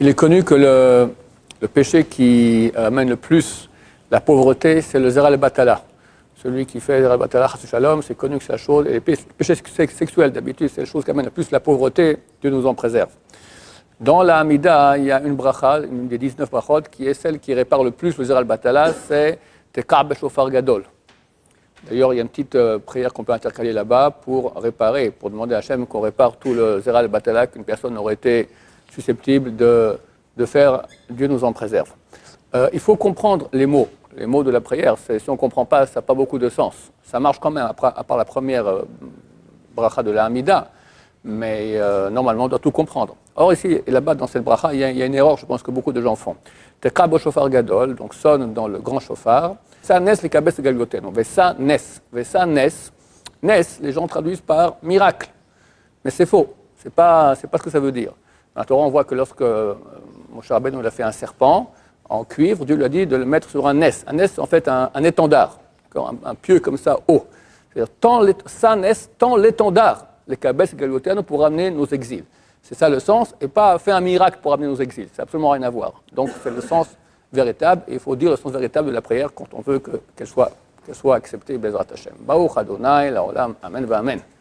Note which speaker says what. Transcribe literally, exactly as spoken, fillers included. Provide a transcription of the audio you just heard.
Speaker 1: Il est connu que le, le péché qui amène le plus la pauvreté, c'est le Zera al-Batala. Celui qui fait Zera al-Batala, Chassu Shalom, c'est connu que c'est la chose. Et les péchés sexuels, d'habitude, c'est la chose qui amène le plus la pauvreté. Dieu nous en préserve. Dans la Hamida, il y a une bracha, une des dix-neuf brachot, qui est celle qui répare le plus le Zera al-Batala, c'est Tekar Beshofar Gadol. D'ailleurs, il y a une petite euh, prière qu'on peut intercaler là-bas pour réparer, pour demander à Hachem qu'on répare tout le Zera al-Batala qu'une personne aurait été susceptible de, de faire. Dieu nous en préserve. Euh, il faut comprendre les mots. Les mots de la prière, si on ne comprend pas, ça n'a pas beaucoup de sens. Ça marche quand même, à, à part la première euh, bracha de la Hamida, mais euh, normalement, on doit tout comprendre. Or, ici, et là-bas, dans cette bracha, il y, a, il y a une erreur, je pense que beaucoup de gens font. Tekar Beshofar Gadol, donc sonne dans le grand chauffard. Ça nes les kabes galgoteno. Vesa nes. Vesa nes. Nes, les gens traduisent par miracle. Mais c'est faux. Ce n'est pas, c'est pas ce que ça veut dire. Dans la Torah, on voit que lorsque euh, Moshe Rabbeinu a fait un serpent en cuivre, Dieu lui a dit de le mettre sur un nes. Un nes, c'est en fait un, un étendard. Un, un pieu comme ça, haut. C'est-à-dire, tant ça nes, tant l'étendard, les kabes galgoteno, pour amener nos exils. C'est ça le sens, et pas faire un miracle pour amener nos exils. C'est absolument rien à voir. Donc, c'est le sens véritable, et il faut dire le sens véritable de la prière quand on veut que, qu'elle soit, qu'elle soit acceptée, Bezrat Hashem. Baruch Adonai, la Olam, Amen, va Amen.